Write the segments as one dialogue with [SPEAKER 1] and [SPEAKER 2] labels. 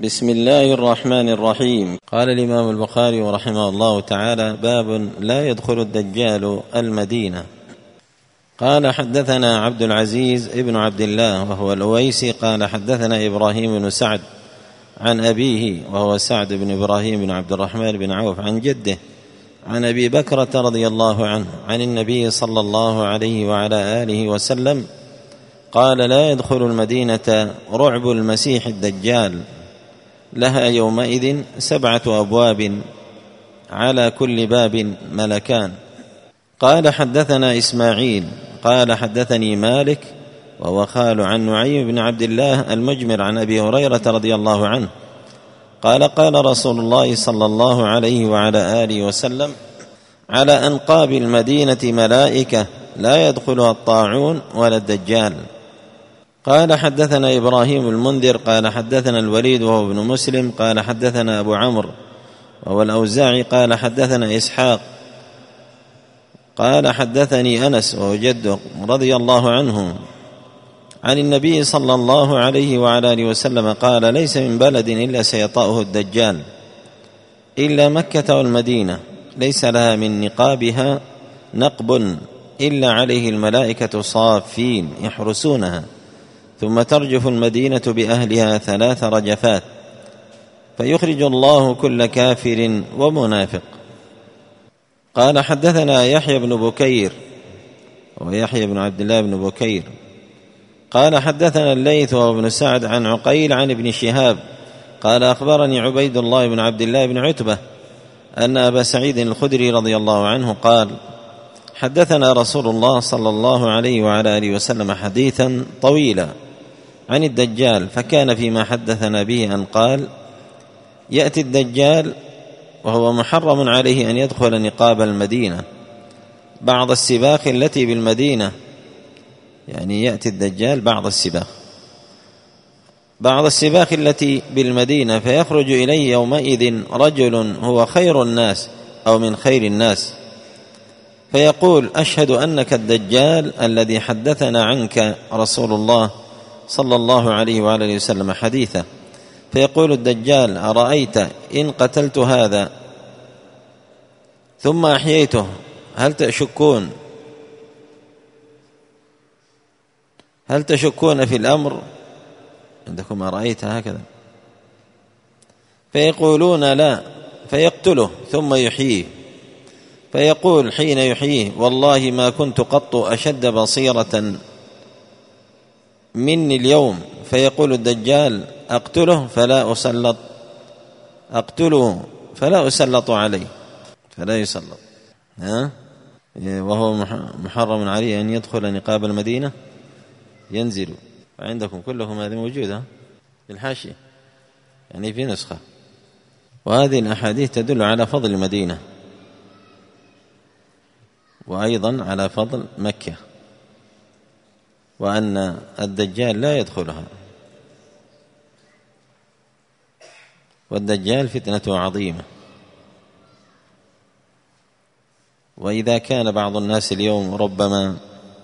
[SPEAKER 1] بسم الله الرحمن الرحيم. قال الإمام البخاري رحمه الله تعالى: باب لا يدخل الدجال المدينة. قال: حدثنا عبد العزيز ابن عبد الله وهو الأويسي قال: حدثنا إبراهيم بن سعد عن أبيه وهو سعد بن إبراهيم بن عبد الرحمن بن عوف عن جده عن أبي بكرة رضي الله عنه عن النبي صلى الله عليه وعلى آله وسلم قال: لا يدخل المدينة رعب المسيح الدجال، لها يومئذ 7 أبواب على كل باب ملكان. قال: حدثنا إسماعيل قال: حدثني مالك وهو خال عن نعيم بن عبد الله المجمر عن أبي هريرة رضي الله عنه قال: قال رسول الله صلى الله عليه وعلى آله وسلم: على أنقاب المدينة ملائكة لا يدخلها الطاعون ولا الدجال. قال: حدثنا إبراهيم المنذر قال: حدثنا الوليد وهو ابن مسلم قال: حدثنا أبو عمرو وهو الأوزاعي قال: حدثنا إسحاق قال: حدثني أنس وهو جده رضي الله عنه عن النبي صلى الله عليه وعلى آله وسلم قال: ليس من بلد إلا سيطأه الدجال إلا مكة والمدينة، ليس لها من نقابها نقب إلا عليه الملائكة صافين يحرسونها، ثم ترجف المدينة بأهلها 3 رجفات، فيخرج الله كل كافر ومنافق. قال: حدثنا يحيى بن بكير ويحيى بن عبد الله بن بكير قال: حدثنا الليث وهو ابن سعد عن عقيل عن ابن شهاب قال: أخبرني عبيد الله بن عبد الله بن عتبة أن أبا سعيد الخدري رضي الله عنه قال: حدثنا رسول الله صلى الله عليه وعلى آله وسلم حديثا طويلا عن الدجال، فكان فيما حدثنا به أن قال: يأتي الدجال وهو محرم عليه أن يدخل نقاب المدينة بعض السباخ التي بالمدينة، يعني يأتي الدجال بعض السباخ التي بالمدينة، فيخرج إليه يومئذ رجل هو خير الناس أو من خير الناس، فيقول: أشهد أنك الدجال الذي حدثنا عنك رسول الله صلى الله عليه وعلى وسلم حديثا. فيقول الدجال: أرأيت إن قتلت هذا ثم أحييته هل تشكون في الأمر؟ عندكم أرأيت هكذا؟ فيقولون: لا. فيقتله ثم يحييه، فيقول حين يحييه: والله ما كنت قط أشد بصيرة مني اليوم. فيقول الدجال: أقتله فلا أسلط عليه، فلا يسلط، وهو محرم عليه أن يدخل نقاب المدينة ينزل. وعندكم كلهم هذه موجودة في الحاشية، يعني في نسخة. وهذه الأحاديث تدل على فضل المدينة وأيضا على فضل مكة، وأن الدجال لا يدخلها، والدجال فتنته عظيمة. وإذا كان بعض الناس اليوم ربما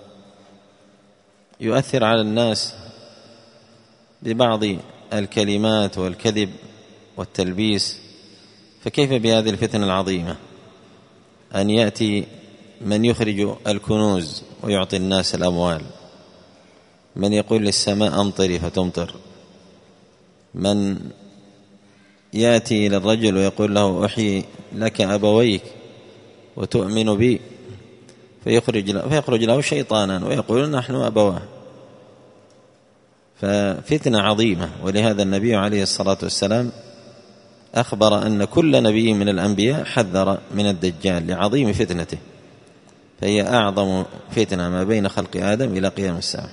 [SPEAKER 1] يؤثر على الناس ببعض الكلمات والكذب والتلبيس، فكيف بهذه الفتنة العظيمة أن يأتي من يخرج الكنوز ويعطي الناس الأموال، من يقول للسماء أمطري فتمطر، من يأتي إلى الرجل ويقول له: أحيي لك أبويك وتؤمن بي، فيخرج له شيطانا ويقول: نحن أبواه. ففتنة عظيمة. ولهذا النبي عليه الصلاة والسلام أخبر أن كل نبي من الأنبياء حذر من الدجال لعظيم فتنته، فهي أعظم فتنة ما بين خلق آدم إلى قيام الساعة.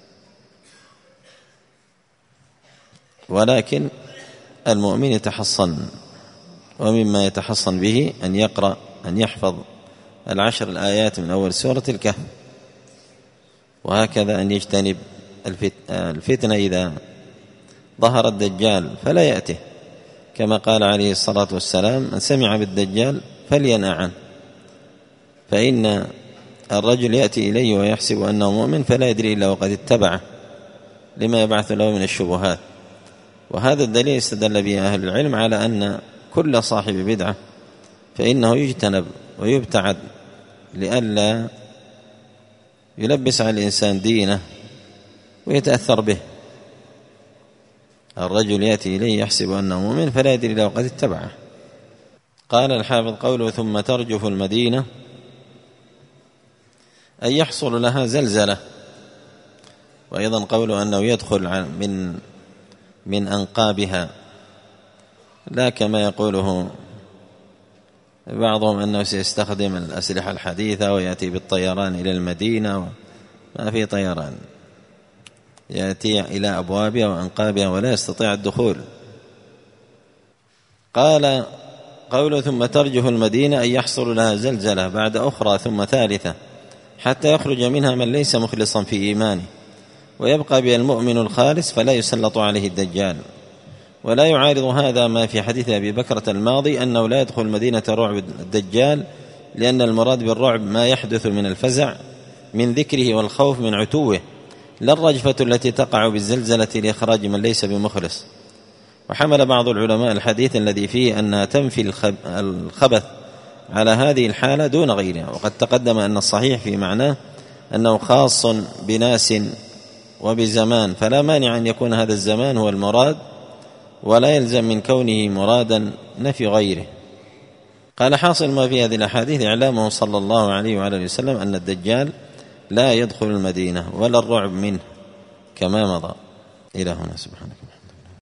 [SPEAKER 1] ولكن المؤمن يتحصن، ومما يتحصن به أن يحفظ 10 الآيات من أول سورة الكهف، وهكذا أن يجتنب الفتنة إذا ظهر الدجال فلا يأته، كما قال عليه الصلاة والسلام: من سمع بالدجال فلينأ عنه، فإن الرجل يأتي إليه ويحسب أنه مؤمن فلا يدري إلا وقد اتبعه لما يبعث له من الشبهات. وهذا الدليل استدل به أهل العلم على أن كل صاحب بدعة فإنه يجتنب ويبتعد لئلا يلبس على الإنسان دينه ويتأثر به. الرجل يأتي إليه يحسب أنه مؤمن فلا يدري له قد اتبعه. قال الحافظ قوله ثم ترجف المدينة أن يحصل لها زلزلة، وأيضا قوله أنه يدخل من أنقابها، لا كما يقوله بعضهم أنه سيستخدم الأسلحة الحديثة ويأتي بالطيران إلى المدينة، ما في طيران، يأتي إلى أبوابها وأنقابها ولا يستطيع الدخول. قال قوله ثم ترجف المدينة أن يحصل لها زلزلة بعد أخرى ثم ثالثة حتى يخرج منها من ليس مخلصا في إيمانه ويبقى بها المؤمن الخالص فلا يسلط عليه الدجال. ولا يعارض هذا ما في حديث أبي بكرة الماضي أنه لا يدخل مدينة رعب الدجال، لأن المراد بالرعب ما يحدث من الفزع من ذكره والخوف من عتوه، لا الرجفة التي تقع بالزلزلة لإخراج من ليس بمخلص. وحمل بعض العلماء الحديث الذي فيه أنها تنفي الخبث على هذه الحالة دون غيرها، وقد تقدم أن الصحيح في معناه أنه خاص بناس وبزمان، فلا مانع أن يكون هذا الزمان هو المراد، ولا يلزم من كونه مرادا نفي غيره. قال حاصل ما في هذه الأحاديث إعلامه صلى الله عليه وعلى وسلم أن الدجال لا يدخل المدينة ولا الرعب منه كما مضى. إلى هنا سبحانك.